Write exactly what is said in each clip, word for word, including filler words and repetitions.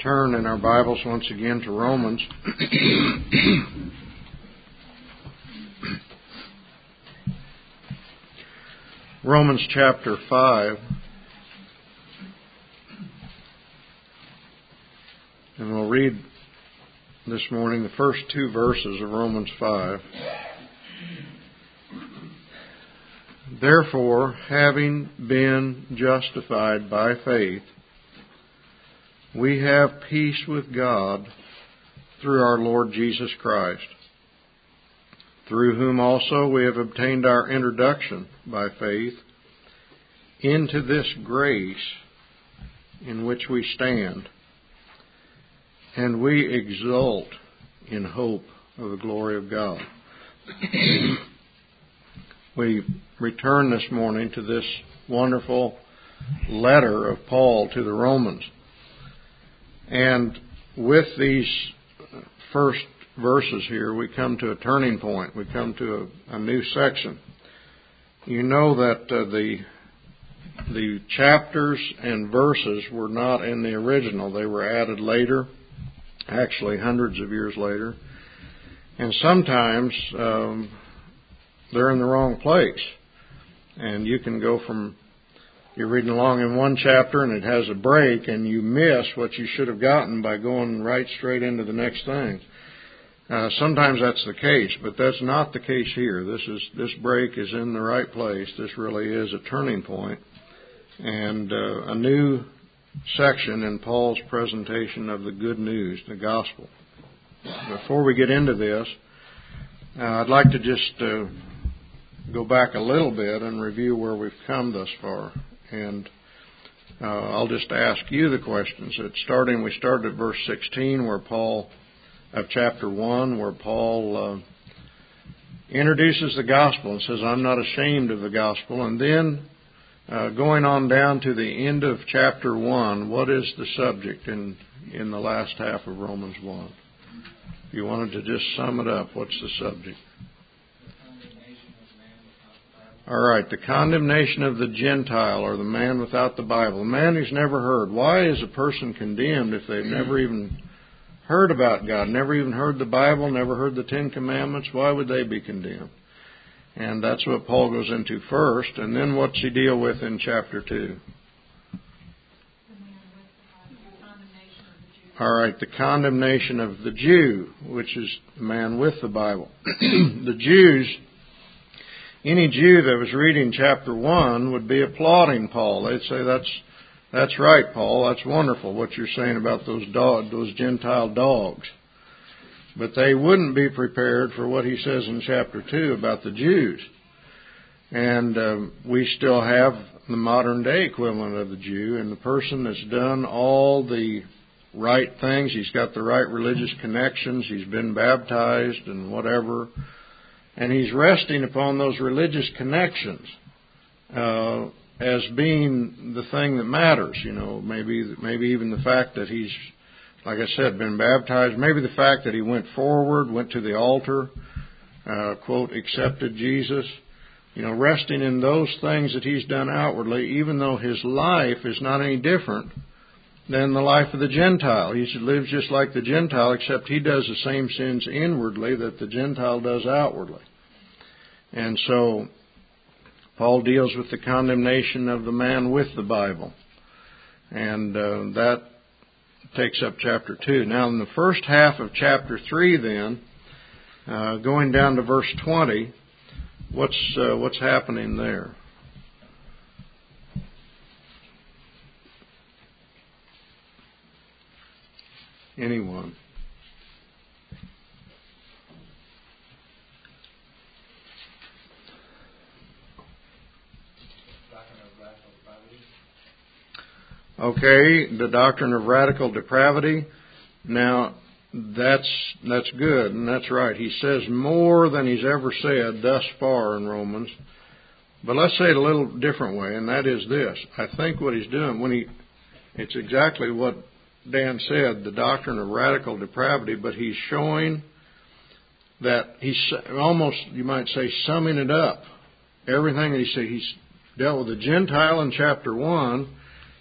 turn in our Bibles once again to Romans. Romans chapter five. And we'll read this morning the first two verses of Romans five. Therefore, having been justified by faith, we have peace with God through our Lord Jesus Christ, through whom also we have obtained our introduction by faith into this grace in which we stand, and we exult in hope of the glory of God. We return this morning to this wonderful letter of Paul to the Romans. And with these first verses here, we come to a turning point. We come to a, a new section. You know that uh, the the chapters and verses were not in the original. They were added later, actually hundreds of years later. And sometimes um, they're in the wrong place. And you can go from... You're reading along in one chapter and it has a break and you miss what you should have gotten by going right straight into the next thing. Uh, sometimes that's the case, but that's not the case here. This is this break is in the right place. This really is a turning point and uh, a new section in Paul's presentation of the good news, the gospel. Before we get into this, uh, I'd like to just uh, go back a little bit and review where we've come thus far. And uh, I'll just ask you the questions. It's starting, we started at verse sixteen, where Paul, of chapter one, where Paul uh, introduces the gospel and says, "I'm not ashamed of the gospel." And then uh, going on down to the end of chapter one, what is the subject in in the last half of Romans one? If you wanted to just sum it up, what's the subject? All right, the condemnation of the Gentile, or the man without the Bible, the man who's never heard. Why is a person condemned if they've never even heard about God, never even heard the Bible, never heard the Ten Commandments? Why would they be condemned? And that's what Paul goes into first. And then what's he deal with in chapter two? All right, the condemnation of the Jew, which is the man with the Bible. The Jews... Any Jew that was reading chapter one would be applauding Paul. They'd say, that's that's right, Paul. That's wonderful what you're saying about those dog, those Gentile dogs. But they wouldn't be prepared for what he says in chapter two about the Jews. And um, we still have the modern day equivalent of the Jew, and the person that's done all the right things. He's got the right religious connections. He's been baptized and whatever. And he's resting upon those religious connections uh, as being the thing that matters. You know, maybe maybe even the fact that he's, like I said, been baptized. Maybe the fact that he went forward, went to the altar, uh, quote, accepted Jesus. You know, resting in those things that he's done outwardly, even though his life is not any different than the life of the Gentile. He lives just like the Gentile, except he does the same sins inwardly that the Gentile does outwardly. And so Paul deals with the condemnation of the man with the Bible. And uh, that takes up chapter two. Now in the first half of chapter three then, uh, going down to verse twenty, what's uh, what's happening there? Anyone? Okay, the doctrine of radical depravity. Now, that's that's good, and that's right. He says more than he's ever said thus far in Romans. But let's say it a little different way, and that is this. I think what he's doing, when he, it's exactly what Dan said, the doctrine of radical depravity, but he's showing that he's almost, you might say, summing it up. Everything that he said, he's dealt with the Gentile in chapter one.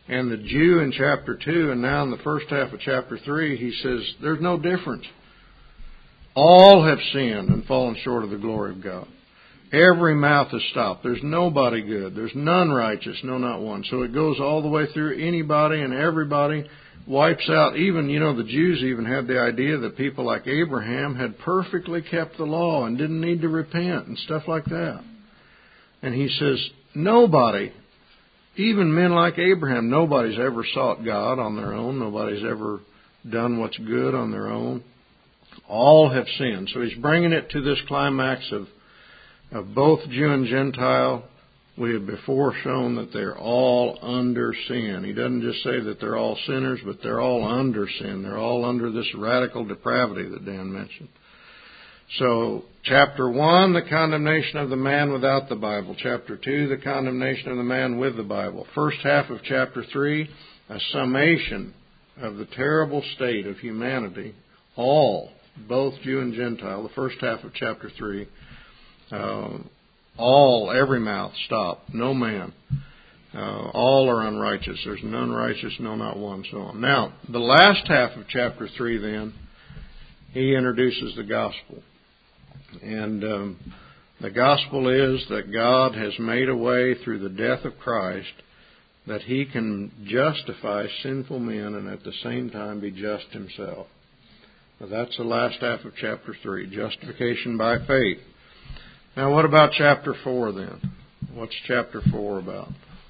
And the Jew in chapter two, and now in the first half of chapter three, he says there's no difference. All have sinned and fallen short of the glory of God. Every mouth is stopped. There's nobody good. There's none righteous, no, not one. So it goes all the way through anybody and everybody, wipes out. Even, you know, the Jews even had the idea that people like Abraham had perfectly kept the law and didn't need to repent and stuff like that. And he says, nobody, even men like Abraham, nobody's ever sought God on their own. Nobody's ever done what's good on their own. All have sinned. So he's bringing it to this climax of, of both Jew and Gentile. We have before shown that they're all under sin. He doesn't just say that they're all sinners, but they're all under sin. They're all under this radical depravity that Dan mentioned. So, chapter one, the condemnation of the man without the Bible. Chapter two, the condemnation of the man with the Bible. First half of chapter three, a summation of the terrible state of humanity. All, both Jew and Gentile. The first half of chapter three, uh, all, every mouth stopped. No man. Uh, all are unrighteous. There's none righteous, no, not one, so on. Now, the last half of chapter three, then, he introduces the gospel. And um, the gospel is that God has made a way through the death of Christ that He can justify sinful men and at the same time be just Himself. Now, that's the last half of chapter three, justification by faith. Now, what about chapter four then? What's chapter four about?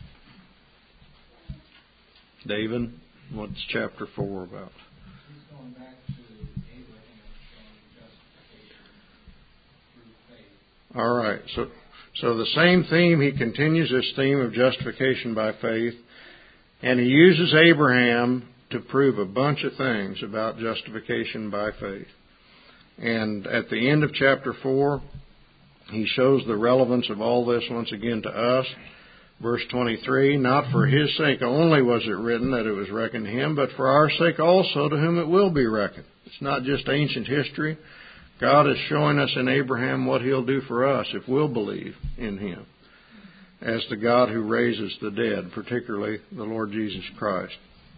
David, what's chapter four about? He's going back to Abraham showing justification through faith. All right. So, so the same theme, he continues this theme of justification by faith, and he uses Abraham to prove a bunch of things about justification by faith. And at the end of chapter four, he shows the relevance of all this once again to us. Verse twenty-three, not for his sake only was it written that it was reckoned to him, but for our sake also to whom it will be reckoned. It's not just ancient history. God is showing us in Abraham what He'll do for us if we'll believe in Him as the God who raises the dead, particularly the Lord Jesus Christ.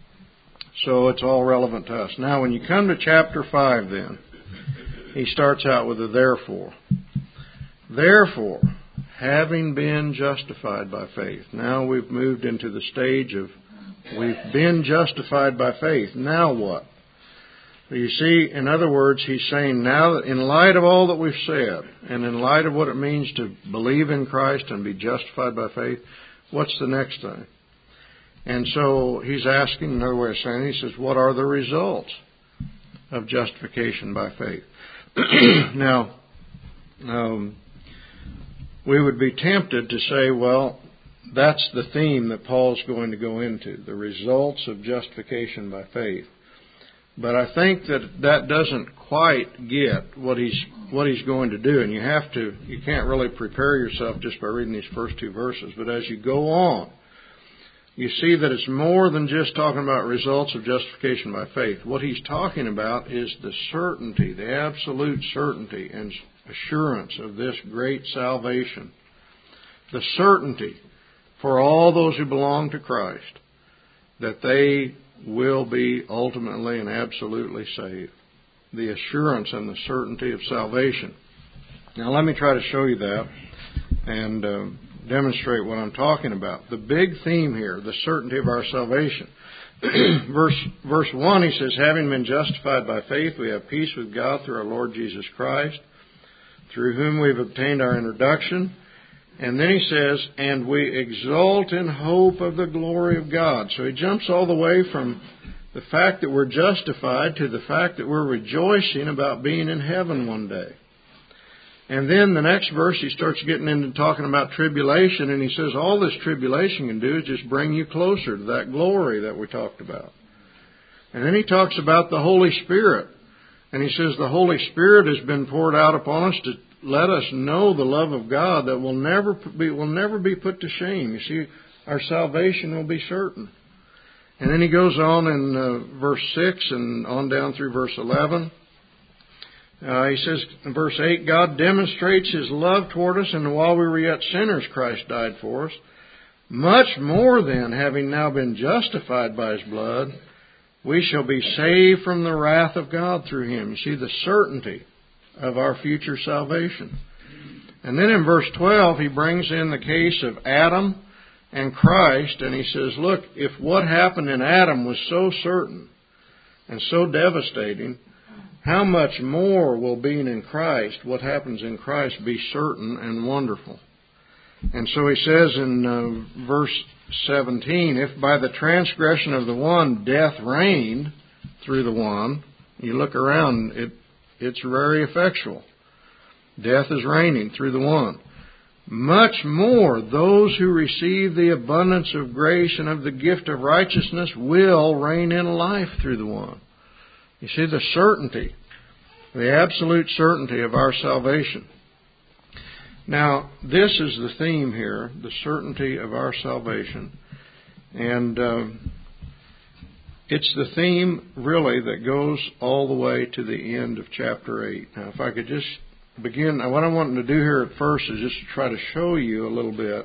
So it's all relevant to us. Now, when you come to chapter five then, he starts out with a therefore. Therefore, having been justified by faith. Now we've moved into the stage of we've been justified by faith. Now what? You see, in other words, he's saying now that in light of all that we've said, and in light of what it means to believe in Christ and be justified by faith, what's the next thing? And so he's asking, another way of saying it, he says, what are the results of justification by faith? Now, um, we would be tempted to say, well, that's the theme that Paul's going to go into, the results of justification by faith. But I think that that doesn't quite get what he's what he's going to do, and you have to you can't really prepare yourself just by reading these first two verses. But as you go on, you see that it's more than just talking about results of justification by faith. What he's talking about is the certainty, the absolute certainty and assurance of this great salvation. The certainty for all those who belong to Christ that they will be ultimately and absolutely saved. The assurance and the certainty of salvation. Now let me try to show you that and uh, demonstrate what I'm talking about. The big theme here, the certainty of our salvation. verse, verse one, he says, having been justified by faith, we have peace with God through our Lord Jesus Christ, through whom we've obtained our introduction. And then he says, and we exult in hope of the glory of God. So he jumps all the way from the fact that we're justified to the fact that we're rejoicing about being in heaven one day. And then the next verse he starts getting into talking about tribulation, and he says all this tribulation can do is just bring you closer to that glory that we talked about. And then he talks about the Holy Spirit. And he says the Holy Spirit has been poured out upon us to let us know the love of God that will never be will never be put to shame. You see, our salvation will be certain. And then he goes on in uh, verse six and on down through verse eleven. Uh, he says in verse eight, God demonstrates His love toward us, and while we were yet sinners, Christ died for us. Much more then, having now been justified by His blood, we shall be saved from the wrath of God through Him. You see the certainty of our future salvation. And then in verse twelve, he brings in the case of Adam and Christ, and he says, look, if what happened in Adam was so certain and so devastating, how much more will being in Christ, what happens in Christ, be certain and wonderful? And so he says in uh, verse seventeen, if by the transgression of the one death reigned through the one, you look around, it it's very effectual. Death is reigning through the one. Much more, those who receive the abundance of grace and of the gift of righteousness will reign in life through the one. You see the certainty, the absolute certainty of our salvation. Now, this is the theme here, the certainty of our salvation. And uh, it's the theme, really, that goes all the way to the end of chapter eight. Now, if I could just begin, what I'm wanting to do here at first is just to try to show you a little bit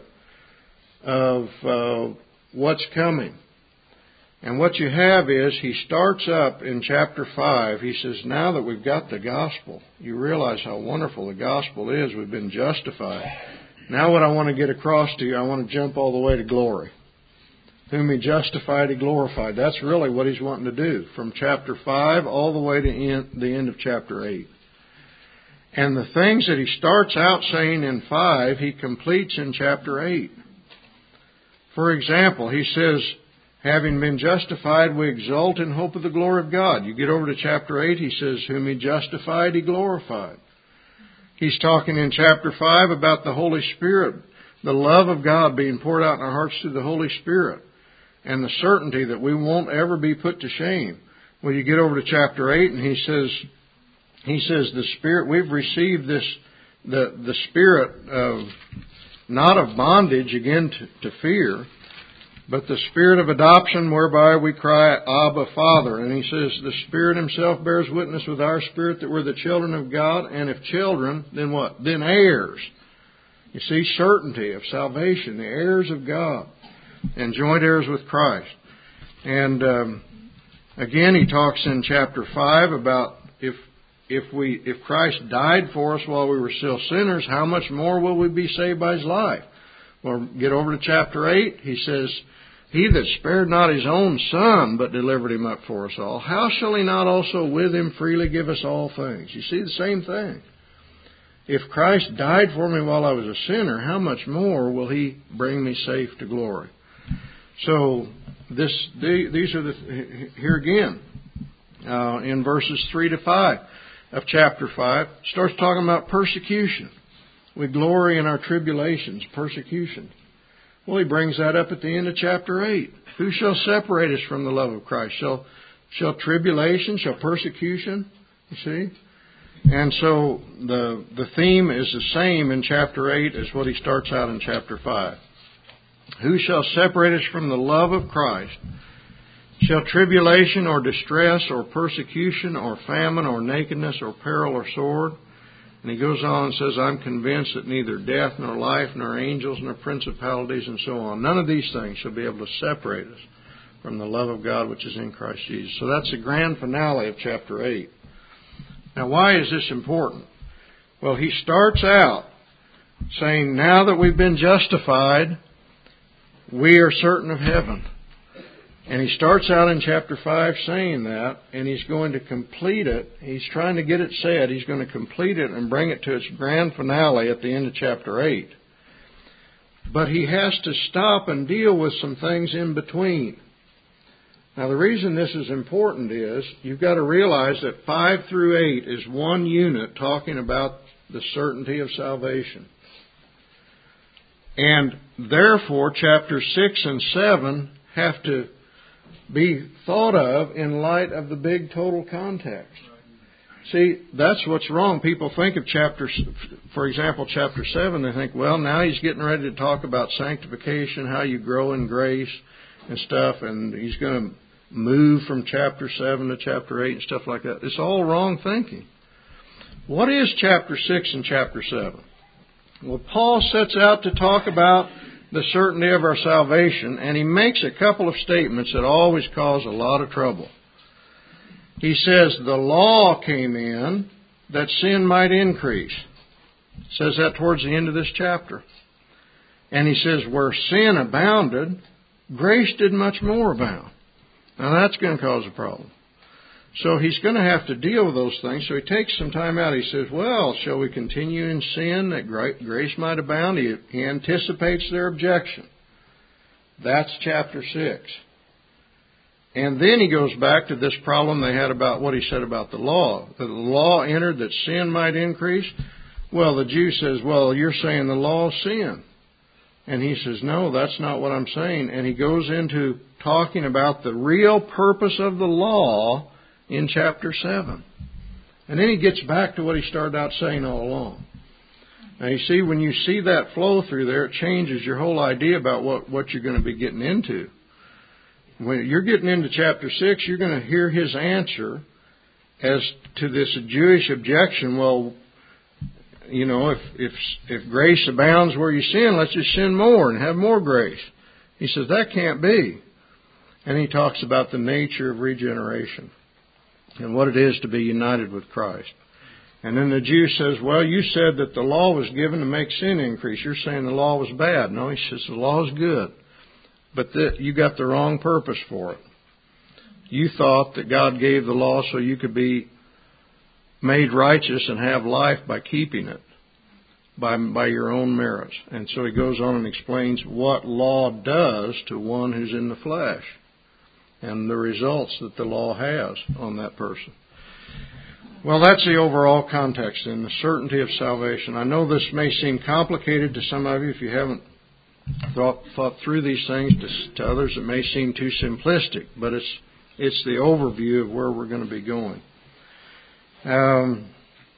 of uh, what's coming. And what you have is, he starts up in chapter five. He says, now that we've got the gospel, you realize how wonderful the gospel is. We've been justified. Now what I want to get across to you, I want to jump all the way to glory. Whom He justified, He glorified. That's really what He's wanting to do. From chapter five all the way to end, the end of chapter eight. And the things that he starts out saying in five, he completes in chapter eight. For example, he says, having been justified, we exult in hope of the glory of God. You get over to chapter eight, he says, whom He justified, He glorified. He's talking in chapter five about the Holy Spirit, the love of God being poured out in our hearts through the Holy Spirit, and the certainty that we won't ever be put to shame. Well, you get over to chapter eight, and he says, he says, the Spirit, we've received this, the, the Spirit of, not of bondage, again, to, to fear, but the Spirit of adoption whereby we cry, Abba, Father. And he says, the Spirit Himself bears witness with our spirit that we're the children of God, and if children, then what? Then heirs. You see, certainty of salvation, the heirs of God, and joint heirs with Christ. And um, again, he talks in chapter five about if if we if Christ died for us while we were still sinners, how much more will we be saved by His life? Well, get over to chapter eight. He says, He that spared not His own Son, but delivered Him up for us all, how shall He not also with Him freely give us all things? You see the same thing. If Christ died for me while I was a sinner, how much more will He bring me safe to glory? So this these are the here again uh, in verses three to five of chapter five starts talking about persecution. We glory in our tribulations, persecution. Well, he brings that up at the end of chapter eight. Who shall separate us from the love of Christ? Shall shall tribulation, shall persecution? You see? And so the the theme is the same in chapter eight as what he starts out in chapter five. Who shall separate us from the love of Christ? Shall tribulation or distress or persecution or famine or nakedness or peril or sword? And he goes on and says, I'm convinced that neither death nor life nor angels nor principalities and so on, none of these things shall be able to separate us from the love of God which is in Christ Jesus. So that's the grand finale of chapter eight. Now, why is this important? Well, he starts out saying, now that we've been justified, we are certain of heaven. And he starts out in chapter five saying that, and he's going to complete it. He's trying to get it said. He's going to complete it and bring it to its grand finale at the end of chapter eight. But he has to stop and deal with some things in between. Now, the reason this is important is you've got to realize that five through eight is one unit talking about the certainty of salvation. And therefore, chapters six and seven have to be thought of in light of the big total context. See, that's what's wrong. People think of chapter, for example, chapter seven, they think, well, now he's getting ready to talk about sanctification, how you grow in grace and stuff, and he's going to move from chapter seven to chapter eight and stuff like that. It's all wrong thinking. What is chapter six and chapter seven? Well, Paul sets out to talk about the certainty of our salvation, and he makes a couple of statements that always cause a lot of trouble. He says, the law came in that sin might increase. He says that towards the end of this chapter. And he says, where sin abounded, grace did much more abound. Now that's going to cause a problem. So he's going to have to deal with those things. So he takes some time out. He says, well, shall we continue in sin that grace might abound? He, he anticipates their objection. That's chapter six. And then he goes back to this problem they had about what he said about the law. That the law entered that sin might increase. Well, the Jew says, well, you're saying the law is sin. And he says, no, that's not what I'm saying. And he goes into talking about the real purpose of the law in chapter seven. And then he gets back to what he started out saying all along. Now you see, when you see that flow through there, it changes your whole idea about what, what you're going to be getting into. When you're getting into chapter six, you're going to hear his answer as to this Jewish objection. Well, you know, if, if, if grace abounds where you sin, let's just sin more and have more grace. He says that can't be. And he talks about the nature of regeneration and what it is to be united with Christ. And then the Jew says, well, you said that the law was given to make sin increase. You're saying the law was bad. No, he says the law is good. But that you got the wrong purpose for it. You thought that God gave the law so you could be made righteous and have life by keeping it, by, by your own merits. And so he goes on and explains what law does to one who's in the flesh, and the results that the law has on that person. Well, that's the overall context in the certainty of salvation. I know this may seem complicated to some of you if you haven't thought, thought through these things. To, to others, it may seem too simplistic, but it's it's the overview of where we're going to be going. Um,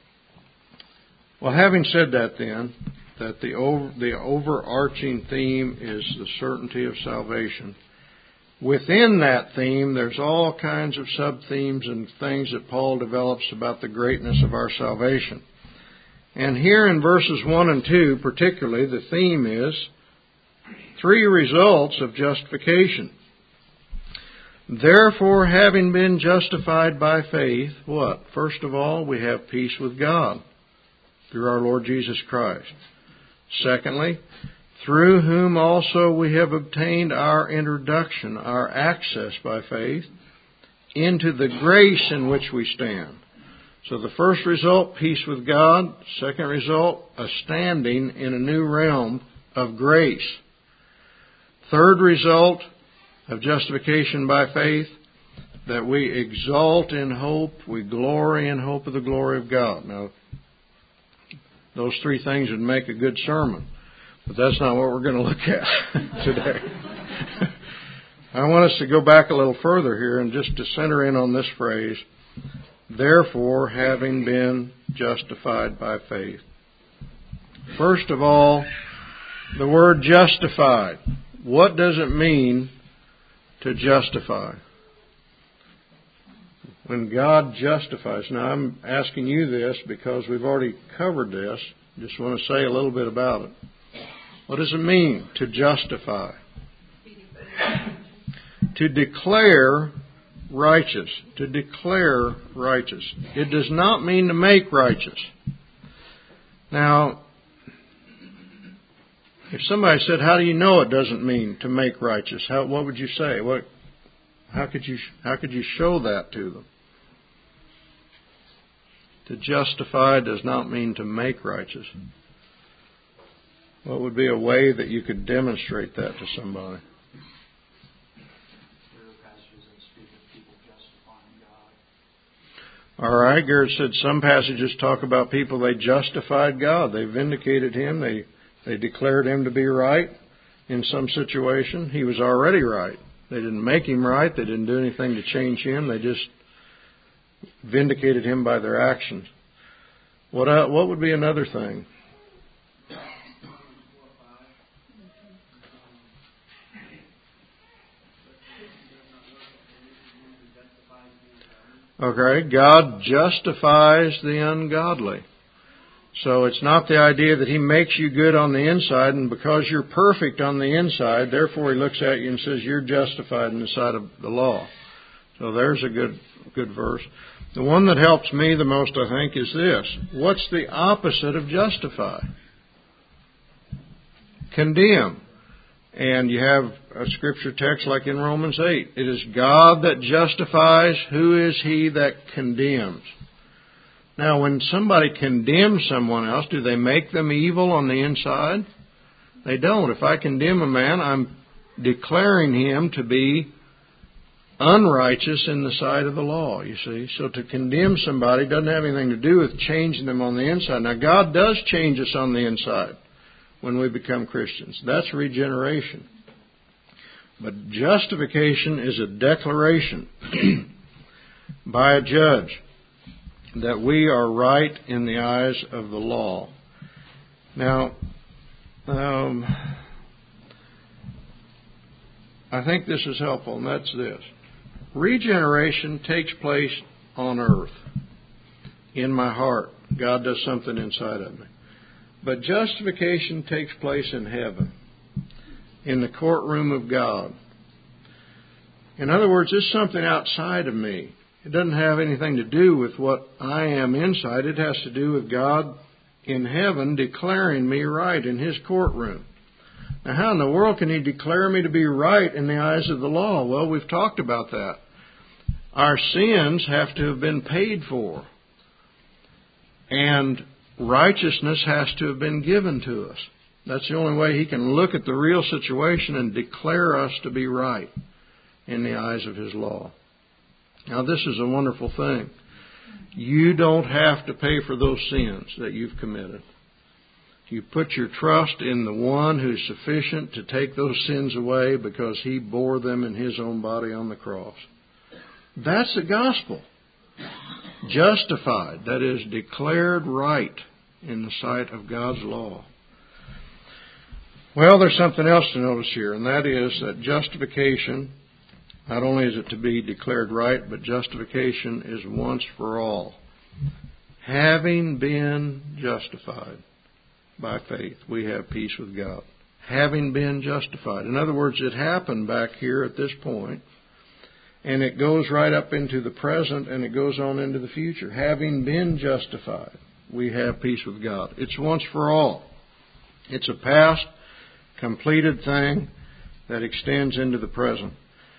well, having said that, then, that the over, the overarching theme is the certainty of salvation. Within that theme, there's all kinds of sub-themes and things that Paul develops about the greatness of our salvation. And here in verses one and two, particularly, the theme is three results of justification. Therefore, having been justified by faith, what? First of all, we have peace with God through our Lord Jesus Christ. Secondly, through whom also we have obtained our introduction, our access by faith, into the grace in which we stand. So the first result, peace with God. Second result, a standing in a new realm of grace. Third result of justification by faith, that we exalt in hope, we glory in hope of the glory of God. Now, those three things would make a good sermon. But that's not what we're going to look at today. I want us to go back a little further here and just to center in on this phrase, therefore, having been justified by faith. First of all, the word justified. What does it mean to justify? When God justifies. Now, I'm asking you this because we've already covered this. Just want to say a little bit about it. What does it mean to justify? To declare righteous. To declare righteous. It does not mean to make righteous. Now, if somebody said, how do you know it doesn't mean to make righteous? How, what would you say? What, how could you, how could you show that to them? To justify does not mean to make righteous. What would be a way that you could demonstrate that to somebody? All right, Garrett said some passages talk about people, they justified God. They vindicated Him. They, they declared Him to be right in some situation. He was already right. They didn't make Him right. They didn't do anything to change Him. They just vindicated Him by their actions. What, uh, what would be another thing? Okay, God justifies the ungodly. So it's not the idea that He makes you good on the inside, and because you're perfect on the inside, therefore He looks at you and says you're justified in the sight of the law. So there's a good good verse. The one that helps me the most, I think, is this. What's the opposite of justify? Condemn. And you have a scripture text like in Romans eight. It is God that justifies. Who is He that condemns? Now, when somebody condemns someone else, do they make them evil on the inside? They don't. If I condemn a man, I'm declaring him to be unrighteous in the sight of the law, you see. So to condemn somebody doesn't have anything to do with changing them on the inside. Now, God does change us on the inside when we become Christians. That's regeneration. But justification is a declaration by a judge that we are right in the eyes of the law. Now, um, I think this is helpful, and that's this. Regeneration takes place on earth, in my heart. God does something inside of me. But justification takes place in heaven, in the courtroom of God. In other words, it's something outside of me. It doesn't have anything to do with what I am inside. It has to do with God in heaven declaring me right in His courtroom. Now, how in the world can He declare me to be right in the eyes of the law? Well, we've talked about that. Our sins have to have been paid for. And righteousness has to have been given to us. That's the only way He can look at the real situation and declare us to be right in the eyes of His law. Now, this is a wonderful thing. You don't have to pay for those sins that you've committed. You put your trust in the one who's sufficient to take those sins away because He bore them in His own body on the cross. That's the gospel. Justified, that is, declared right in the sight of God's law. Well, there's something else to notice here, and that is that justification, not only is it to be declared right, but justification is once for all. Having been justified by faith, we have peace with God. Having been justified. In other words, it happened back here at this point, and it goes right up into the present, and it goes on into the future. Having been justified, we have peace with God. It's once for all. It's a past, completed thing that extends into the present.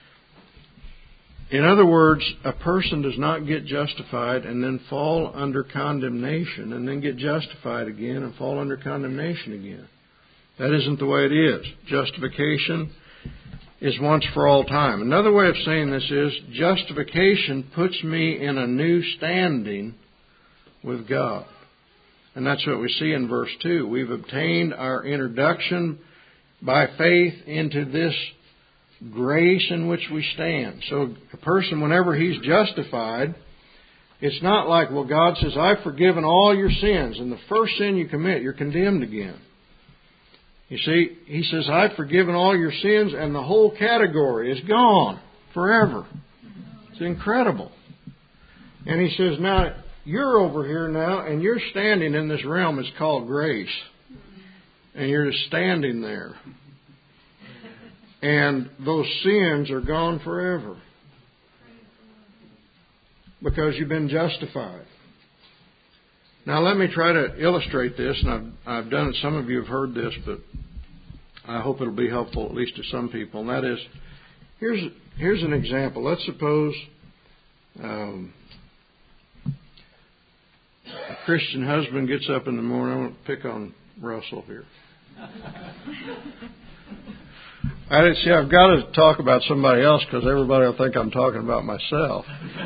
In other words, a person does not get justified and then fall under condemnation and then get justified again and fall under condemnation again. That isn't the way it is. Justification is once for all time. Another way of saying this is justification puts me in a new standing with God. And that's what we see in verse two. We've obtained our introduction by faith into this grace in which we stand. So a person, whenever he's justified, it's not like, well, God says, I've forgiven all your sins, and the first sin you commit, you're condemned again. You see, He says, I've forgiven all your sins, and the whole category is gone forever. It's incredible. And He says, now, you're over here now, and you're standing in this realm. It's called grace. And you're just standing there. And those sins are gone forever. Because you've been justified. Now let me try to illustrate this, and I've, I've done it. Some of you have heard this, but I hope it'll be helpful at least to some people. And that is, here's here's an example. Let's suppose um, a Christian husband gets up in the morning. I want to pick on Russell here. I didn't see. I've got to talk about somebody else because everybody will think I'm talking about myself.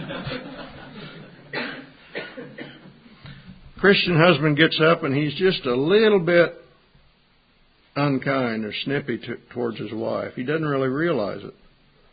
Christian husband gets up and he's just a little bit unkind or snippy t- towards his wife. He doesn't really realize it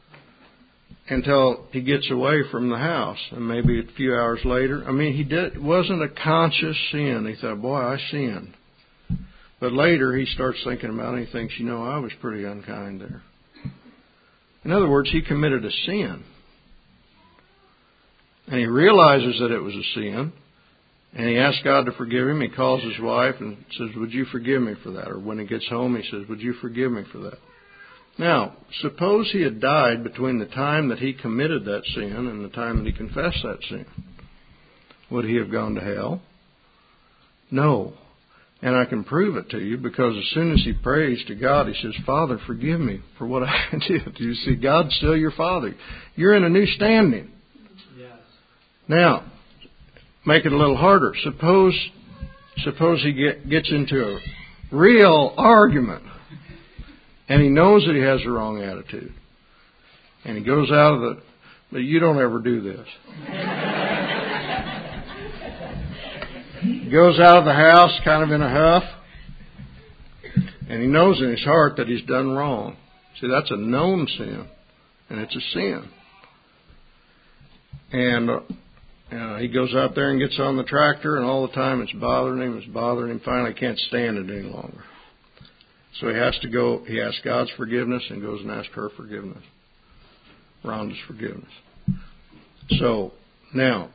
until he gets away from the house, and maybe a few hours later. I mean, he did. It wasn't a conscious sin. He thought, "Boy, I sinned." But later he starts thinking about it and he thinks, you know, I was pretty unkind there. In other words, he committed a sin. And he realizes that it was a sin. And he asks God to forgive him. He calls his wife and says, would you forgive me for that? Or when he gets home, he says, would you forgive me for that? Now, suppose he had died between the time that he committed that sin and the time that he confessed that sin. Would he have gone to hell? No. And I can prove it to you, because as soon as he prays to God, he says, Father, forgive me for what I did. You see, God's still your Father. You're in a new standing. Yes. Now, make it a little harder. Suppose suppose he get, gets into a real argument, and he knows that he has the wrong attitude. And he goes out of the... But you don't ever do this. He goes out of the house kind of in a huff, and he knows in his heart that he's done wrong. See, that's a known sin, and it's a sin. And uh, uh, he goes out there and gets on the tractor, and all the time it's bothering him, it's bothering him. Finally, he can't stand it any longer. So he has to go, he asks God's forgiveness and goes and asks her forgiveness. Rhonda's forgiveness. So, now,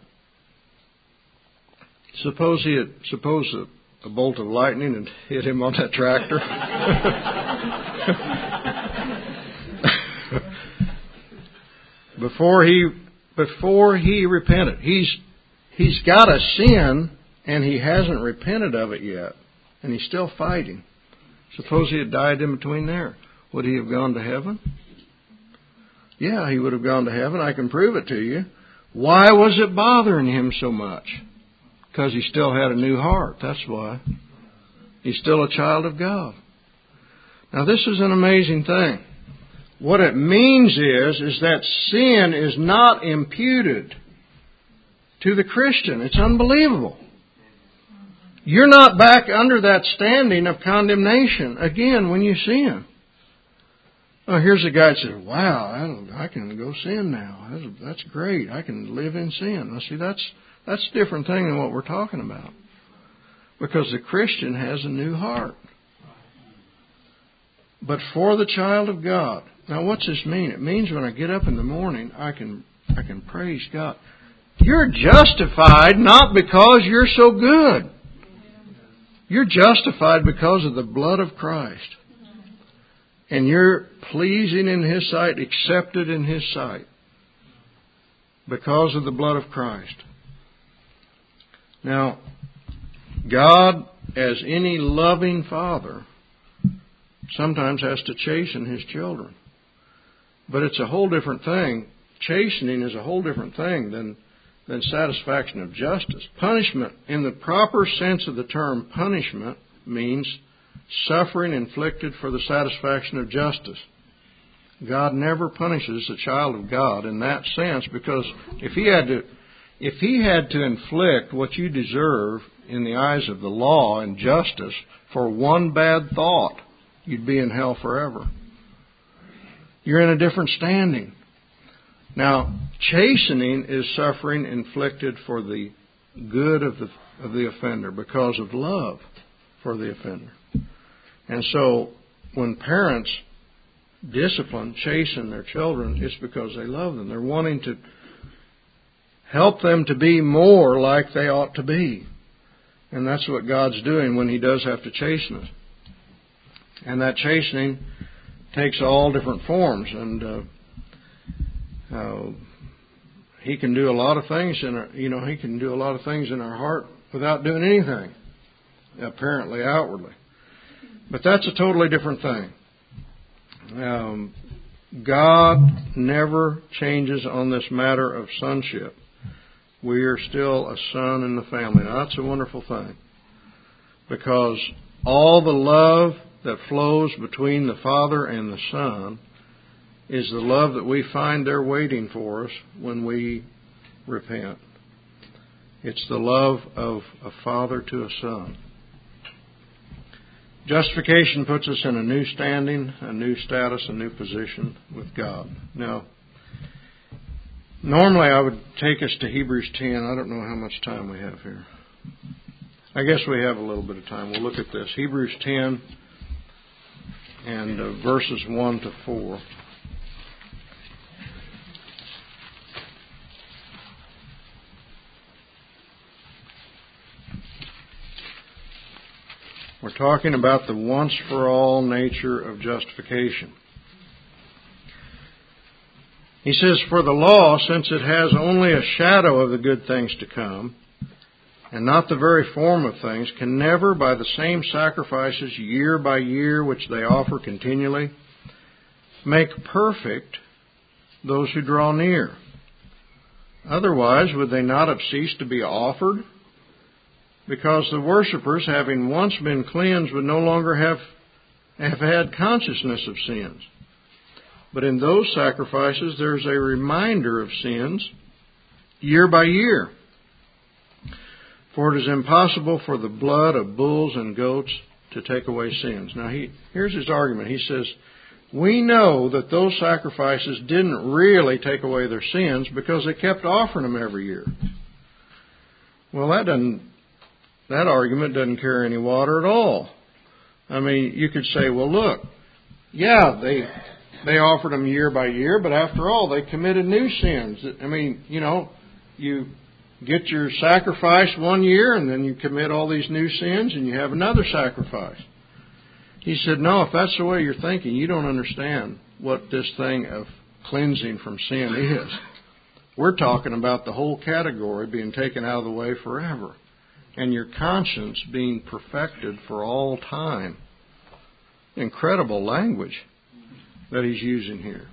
suppose he had, suppose a, a bolt of lightning had hit him on that tractor. before he, before he repented. He's, he's got a sin and he hasn't repented of it yet. And he's still fighting. Suppose he had died in between there. Would he have gone to heaven? Yeah, he would have gone to heaven. I can prove it to you. Why was it bothering him so much? Because he still had a new heart. That's why. He's still a child of God. Now, this is an amazing thing. What it means is, is that sin is not imputed to the Christian. It's unbelievable. You're not back under that standing of condemnation again when you sin. Oh, here's a guy that says, wow, I can go sin now. That's, that's great. I can live in sin. Now, see, that's that's a different thing than what we're talking about. Because the Christian has a new heart. But for the child of God. Now, what's this mean? It means when I get up in the morning, I can I can praise God. You're justified not because you're so good. You're justified because of the blood of Christ. And you're pleasing in His sight, accepted in His sight. Because of the blood of Christ. Now, God, as any loving Father, sometimes has to chasten His children. But it's a whole different thing. Chastening is a whole different thing than, than satisfaction of justice. Punishment, in the proper sense of the term punishment, means suffering inflicted for the satisfaction of justice. God never punishes a child of God in that sense, because if He had to, if He had to inflict what you deserve in the eyes of the law and justice for one bad thought, you'd be in hell forever. You're in a different standing. Now, chastening is suffering inflicted for the good of the of the offender because of love for the offender. And so, when parents discipline, chasten their children, it's because they love them. They're wanting to help them to be more like they ought to be. And that's what God's doing when He does have to chasten us. And that chastening takes all different forms. And uh, uh, He can do a lot of things in our, you know, He can do a lot of things in our heart without doing anything, apparently outwardly. But that's a totally different thing. Um, God never changes on this matter of sonship. We are still a son in the family. Now, that's a wonderful thing. Because all the love that flows between the Father and the Son is the love that we find there waiting for us when we repent. It's the love of a father to a son. Justification puts us in a new standing, a new status, a new position with God. Now, normally I would take us to Hebrews ten. I don't know how much time we have here. I guess we have a little bit of time. We'll look at this. Hebrews ten and uh, verses one to four. We're talking about the once-for-all nature of justification. He says, for the law, since it has only a shadow of the good things to come, and not the very form of things, can never, by the same sacrifices year by year which they offer continually, make perfect those who draw near. Otherwise, would they not have ceased to be offered? Because the worshippers, having once been cleansed, would no longer have, have had consciousness of sins. But in those sacrifices, there's a reminder of sins year by year. For it is impossible for the blood of bulls and goats to take away sins. Now, he, here's his argument. He says, we know that those sacrifices didn't really take away their sins because they kept offering them every year. Well, that doesn't, that argument doesn't carry any water at all. I mean, you could say, well, look, yeah, they they offered them year by year, but after all, they committed new sins. I mean, you know, you get your sacrifice one year and then you commit all these new sins and you have another sacrifice. He said, no, if that's the way you're thinking, you don't understand what this thing of cleansing from sin is. We're talking about the whole category being taken out of the way forever, and your conscience being perfected for all time. Incredible language that he's using here.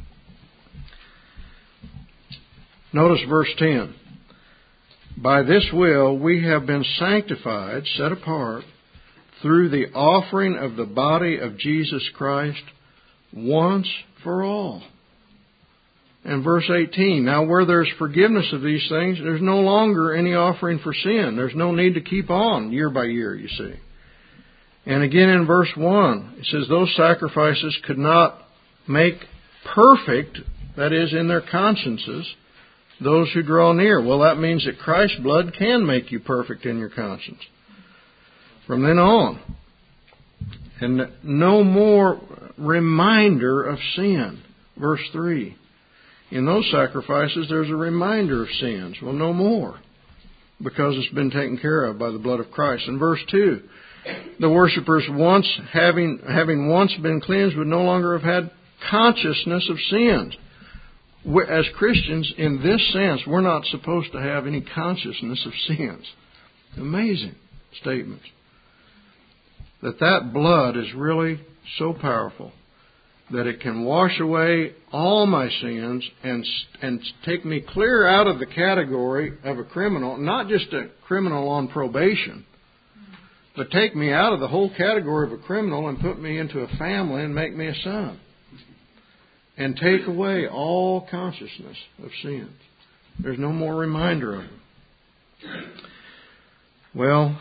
Notice verse ten. By this will we have been sanctified, set apart, through the offering of the body of Jesus Christ once for all. And verse eighteen, now where there's forgiveness of these things, there's no longer any offering for sin. There's no need to keep on year by year, you see. And again in verse one, it says those sacrifices could not make perfect, that is, in their consciences, those who draw near. Well, that means that Christ's blood can make you perfect in your conscience from then on. And no more reminder of sin. Verse three. In those sacrifices, there's a reminder of sins. Well, no more, because it's been taken care of by the blood of Christ. In verse two, the worshippers, once having having once been cleansed, would no longer have had consciousness of sins. As Christians, in this sense, we're not supposed to have any consciousness of sins. Amazing statements. That that blood is really so powerful that it can wash away all my sins and and take me clear out of the category of a criminal, not just a criminal on probation, but take me out of the whole category of a criminal and put me into a family and make me a son. And take away all consciousness of sins. There's no more reminder of them. Well,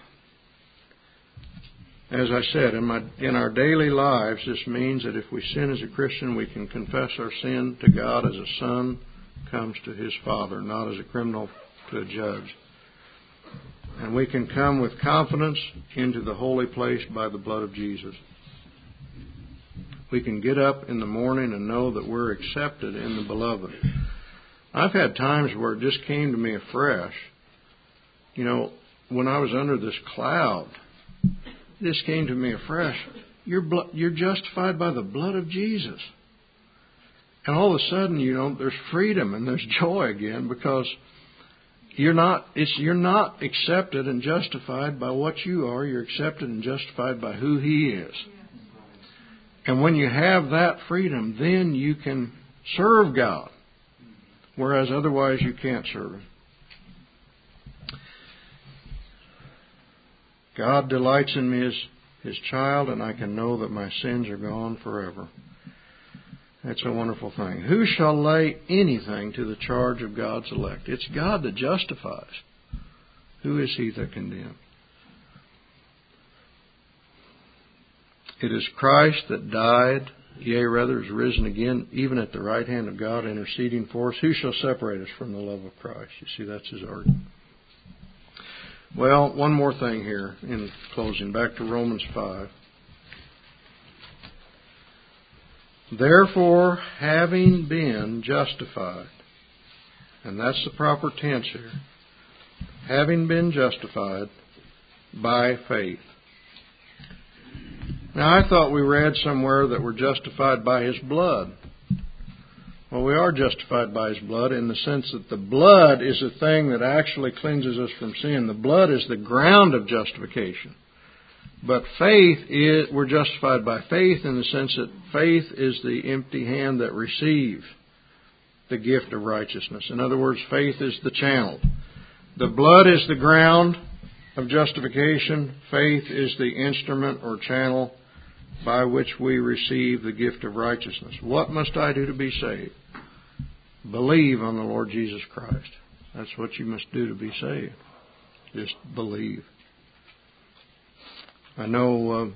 as I said, in my in our daily lives, this means that if we sin as a Christian, we can confess our sin to God as a son comes to his father, not as a criminal to a judge. And we can come with confidence into the holy place by the blood of Jesus. We can get up in the morning and know that we're accepted in the beloved. I've had times where it just came to me afresh. You know, when I was under this cloud, it just came to me afresh. You're, blo- you're justified by the blood of Jesus. And all of a sudden, you know, there's freedom and there's joy again, because you're not, it's, you're not accepted and justified by what you are. You're accepted and justified by who He is. And when you have that freedom, then you can serve God, whereas otherwise you can't serve Him. God delights in me as His child, and I can know that my sins are gone forever. That's a wonderful thing. Who shall lay anything to the charge of God's elect? It's God that justifies. Who is he that condemns? It is Christ that died, yea, rather is risen again, even at the right hand of God, interceding for us. Who shall separate us from the love of Christ? You see, that's his argument. Well, one more thing here in closing. Back to Romans five. Therefore, having been justified, and that's the proper tense here, having been justified by faith. Now, I thought we read somewhere that we're justified by His blood. Well, we are justified by His blood in the sense that the blood is the thing that actually cleanses us from sin. The blood is the ground of justification. But faith is, we're justified by faith in the sense that faith is the empty hand that receives the gift of righteousness. In other words, faith is the channel. The blood is the ground of justification. Faith is the instrument or channel by which we receive the gift of righteousness. What must I do to be saved? Believe on the Lord Jesus Christ. That's what you must do to be saved. Just believe. I know uh,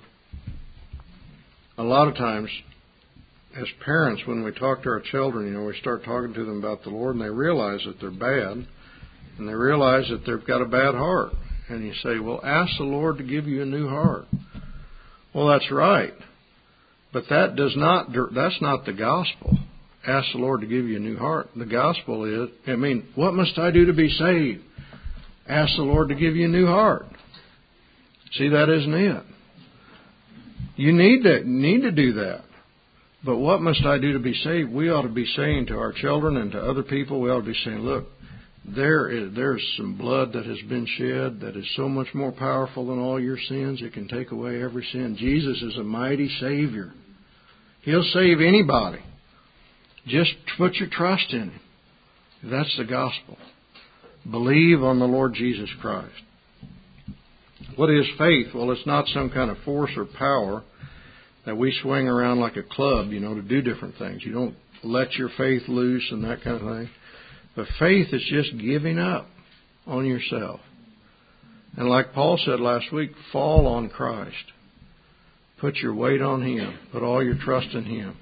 a lot of times as parents, when we talk to our children, you know, we start talking to them about the Lord and they realize that they're bad and they realize that they've got a bad heart. And you say, well, ask the Lord to give you a new heart. Well, that's right. But that does not, that's not the gospel. Ask the Lord to give you a new heart. The gospel is, I mean, what must I do to be saved? Ask the Lord to give you a new heart. See, that isn't it. You need to, need to do that. But what must I do to be saved? We ought to be saying to our children and to other people, we ought to be saying, look, there is there's some blood that has been shed that is so much more powerful than all your sins. It can take away every sin. Jesus is a mighty Savior. He'll save anybody. Just put your trust in Him. That's the gospel. Believe on the Lord Jesus Christ. What is faith? Well, it's not some kind of force or power that we swing around like a club, you know, to do different things. You don't let your faith loose and that kind of thing. But faith is just giving up on yourself. And like Paul said last week, fall on Christ. Put your weight on Him. Put all your trust in Him.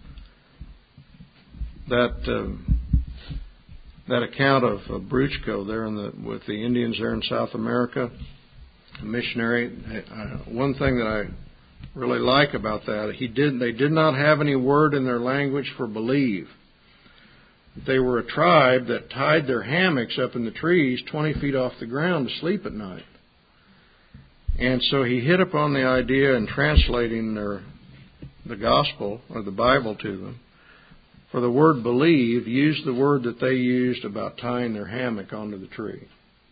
That uh, that account of uh, Bruchko there in the, with the Indians there in South America, a missionary, uh, one thing that I really like about that, he did they did not have any word in their language for believe. They were a tribe that tied their hammocks up in the trees twenty feet off the ground to sleep at night. And so he hit upon the idea in translating their, the gospel or the Bible to them. For the word believe, used the word that they used about tying their hammock onto the tree.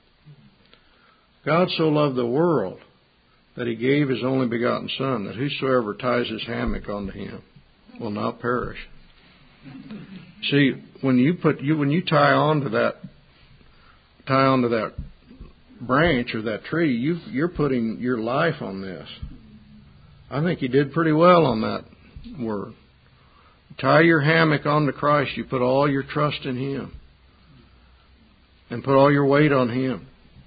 God so loved the world that He gave His only begotten Son, that whosoever ties his hammock onto Him will not perish. See, when you put you when you tie onto that tie onto that branch or that tree, you you're putting your life on this. I think you did pretty well on that word. Tie your hammock onto Christ. You put all your trust in Him, and put all your weight on Him.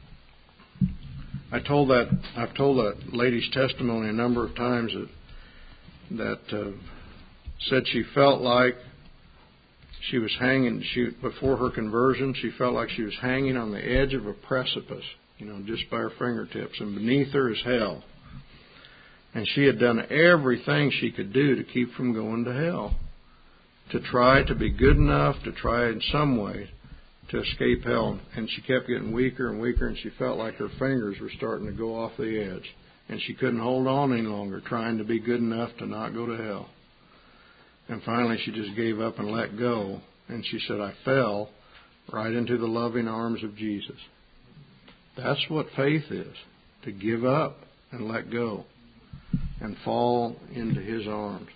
I told that I've told that lady's testimony a number of times that that uh, said she felt like she was hanging. She before her conversion, she felt like she was hanging on the edge of a precipice, you know, just by her fingertips, and beneath her is hell. And she had done everything she could do to keep from going to hell, to try to be good enough, to try in some way to escape hell. And she kept getting weaker and weaker, and she felt like her fingers were starting to go off the edge. And she couldn't hold on any longer, trying to be good enough to not go to hell. And finally she just gave up and let go. And she said, I fell right into the loving arms of Jesus. That's what faith is, to give up and let go and fall into His arms.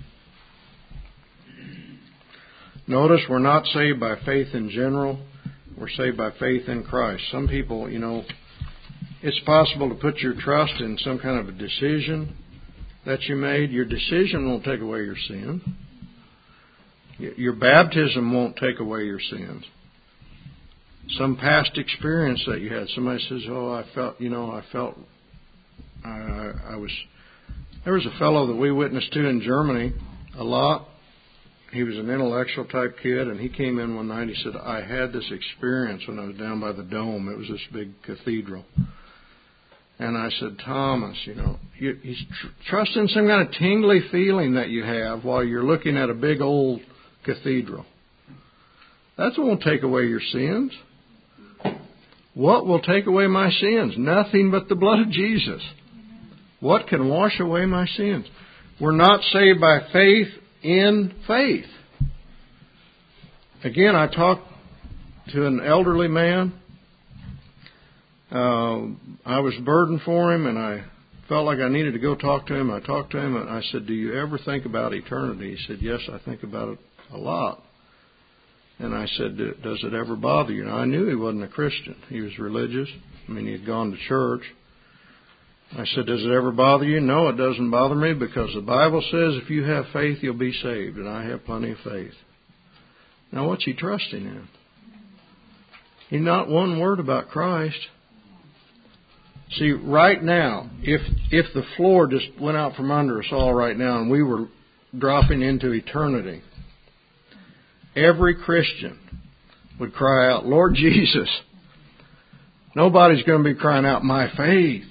Notice we're not saved by faith in general. We're saved by faith in Christ. Some people, you know, it's possible to put your trust in some kind of a decision that you made. Your decision won't take away your sin. Your baptism won't take away your sins. Some past experience that you had. Somebody says, oh, I felt, you know, I felt, I, I was, there was a fellow that we witnessed to in Germany a lot. He was an intellectual type kid, and he came in one night. He said, I had this experience when I was down by the dome. It was this big cathedral. And I said, Thomas, you know, you, he's tr- trusting some kind of tingly feeling that you have while you're looking at a big old cathedral. That won't take away your sins. What will take away my sins? Nothing but the blood of Jesus. What can wash away my sins? We're not saved by faith in faith. Again, I talked to an elderly man. Uh, I was burdened for him, and I felt like I needed to go talk to him. I talked to him, and I said, do you ever think about eternity? He said, yes, I think about it a lot. And I said, does it ever bother you? Now, I knew he wasn't a Christian. He was religious. I mean, he had gone to church. I said, does it ever bother you? No, it doesn't bother me, because the Bible says if you have faith, you'll be saved, and I have plenty of faith. Now, what's he trusting in? He's not one word about Christ. See, right now, if if the floor just went out from under us all right now and we were dropping into eternity, every Christian would cry out, Lord Jesus. Nobody's going to be crying out, my faith,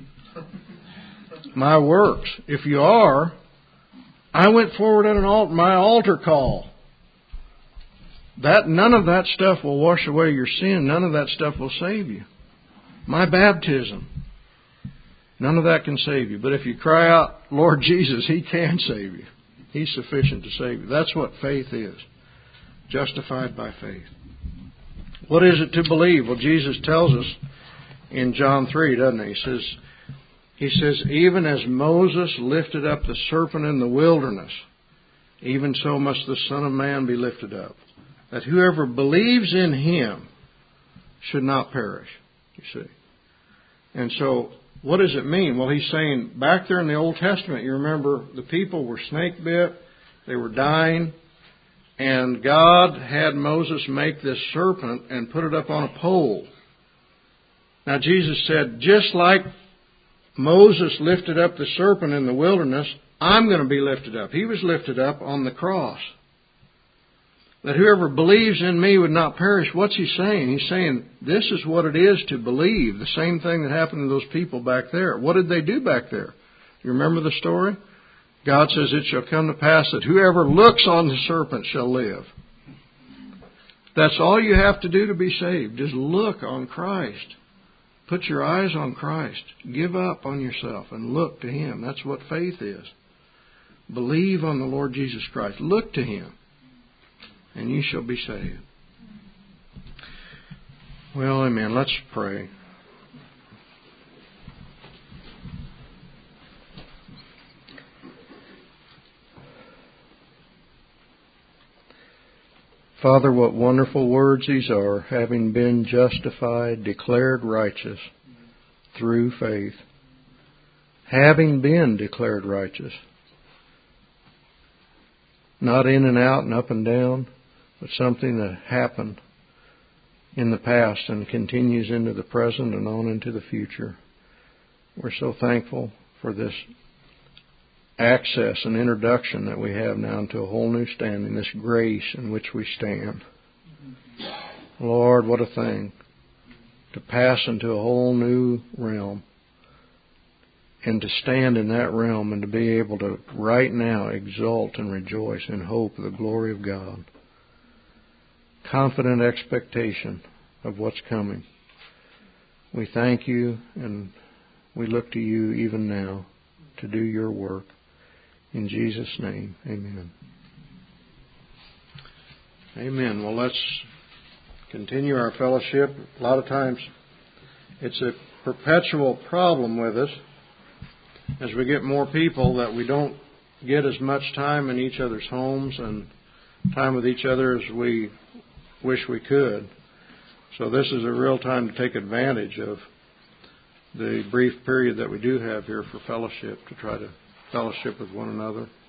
my works. If you are, I went forward at an altar, my altar call. That none of that stuff will wash away your sin. None of that stuff will save you. My baptism, none of that can save you. But if you cry out, Lord Jesus, He can save you. He's sufficient to save you. That's what faith is. Justified by faith. What is it to believe? Well, Jesus tells us in John three, doesn't He? He says, He says, even as Moses lifted up the serpent in the wilderness, even so must the Son of Man be lifted up, that whoever believes in Him should not perish. You see. And so, what does it mean? Well, He's saying, back there in the Old Testament, you remember the people were snake bit, they were dying, and God had Moses make this serpent and put it up on a pole. Now, Jesus said, just like Moses lifted up the serpent in the wilderness, I'm going to be lifted up. He was lifted up on the cross. That whoever believes in me would not perish. What's He saying? He's saying this is what it is to believe. The same thing that happened to those people back there. What did they do back there? You remember the story? God says, it shall come to pass that whoever looks on the serpent shall live. That's all you have to do to be saved. Just look on Christ. Put your eyes on Christ. Give up on yourself and look to Him. That's what faith is. Believe on the Lord Jesus Christ. Look to Him, and you shall be saved. Well, amen. Let's pray. Father, what wonderful words these are, having been justified, declared righteous through faith. Having been declared righteous. Not in and out and up and down, but something that happened in the past and continues into the present and on into the future. We're so thankful for this access and introduction that we have now into a whole new standing, this grace in which we stand. Lord, what a thing to pass into a whole new realm and to stand in that realm and to be able to right now exult and rejoice in hope of the glory of God. Confident expectation of what's coming. We thank You and we look to You even now to do Your work. In Jesus' name, amen. Amen. Well, let's continue our fellowship. A lot of times it's a perpetual problem with us as we get more people that we don't get as much time in each other's homes and time with each other as we wish we could. So this is a real time to take advantage of the brief period that we do have here for fellowship, to try to fellowship with one another.